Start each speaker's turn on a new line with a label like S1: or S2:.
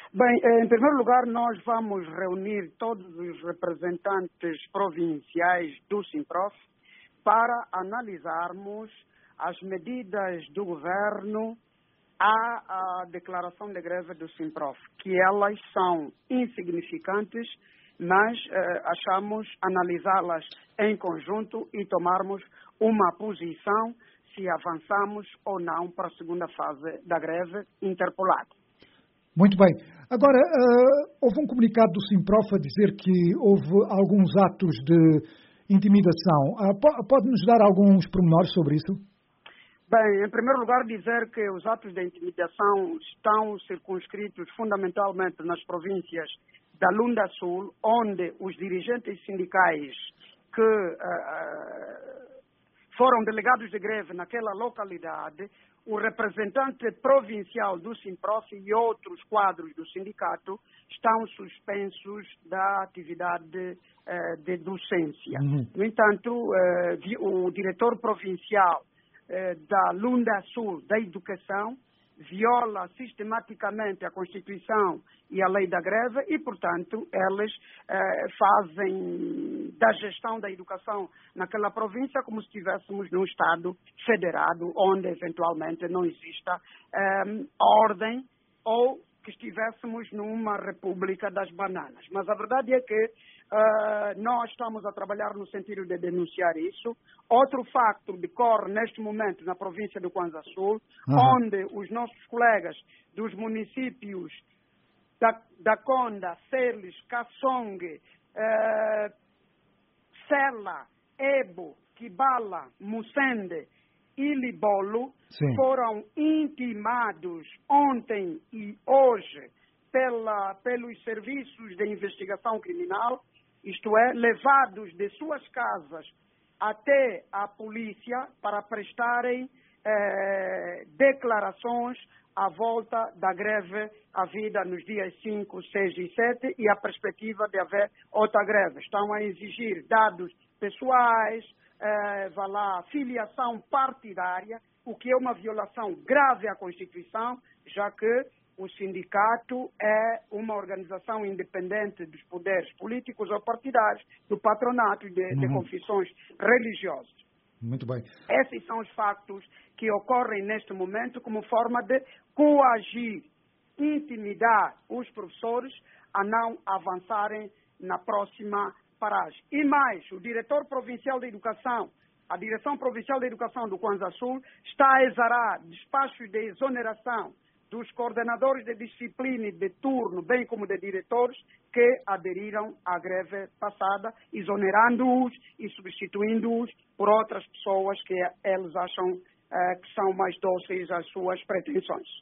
S1: Bem, em primeiro lugar, nós vamos reunir todos os representantes provinciais do Simprof para analisarmos as medidas do governo à declaração de greve do Simprof, que elas são insignificantes, mas achamos analisá-las em conjunto e tomarmos uma posição se avançamos ou não para a segunda fase da greve interpolada.
S2: Muito bem. Agora, houve um comunicado do Simprof a dizer que houve alguns atos de intimidação. Pode-nos dar alguns pormenores sobre isso?
S1: Bem, em primeiro lugar, dizer que os atos de intimidação estão circunscritos fundamentalmente nas províncias da Lunda Sul, onde os dirigentes sindicais que foram delegados de greve naquela localidade, o representante provincial do Simprof e outros quadros do sindicato estão suspensos da atividade de docência. No entanto, o diretor provincial da Lunda Sul da Educação viola sistematicamente a Constituição e a lei da greve e, portanto, eles fazem da gestão da educação naquela província como se estivéssemos num Estado federado, onde eventualmente não exista ordem ou que estivéssemos numa República das Bananas. Mas a verdade é que nós estamos a trabalhar no sentido de denunciar isso. Outro facto decorre neste momento na província do Kwanza Sul, onde os nossos colegas dos municípios da Conda, Celes, Kassongue, Sela, Ebo, Kibala, Mussende e Libolo foram intimados ontem e hoje pelos serviços de investigação criminal, isto é, levados de suas casas até a polícia para prestarem declarações à volta da greve havida nos dias 5, 6 e 7 e a perspectiva de haver outra greve. Estão a exigir dados pessoais, filiação partidária, o que é uma violação grave à Constituição, já que o sindicato é uma organização independente dos poderes políticos ou partidários, do patronato e de confissões religiosas.
S2: Muito bem.
S1: Esses são os factos que ocorrem neste momento como forma de coagir, intimidar os professores a não avançarem na próxima paragem. E mais, o diretor provincial de educação, a Direção Provincial de Educação do Kwanza Sul, está a exarar despachos de exoneração dos coordenadores de disciplina e de turno, bem como de diretores, que aderiram à greve passada, exonerando-os e substituindo-os por outras pessoas que eles acham que são mais dóceis às suas pretensões.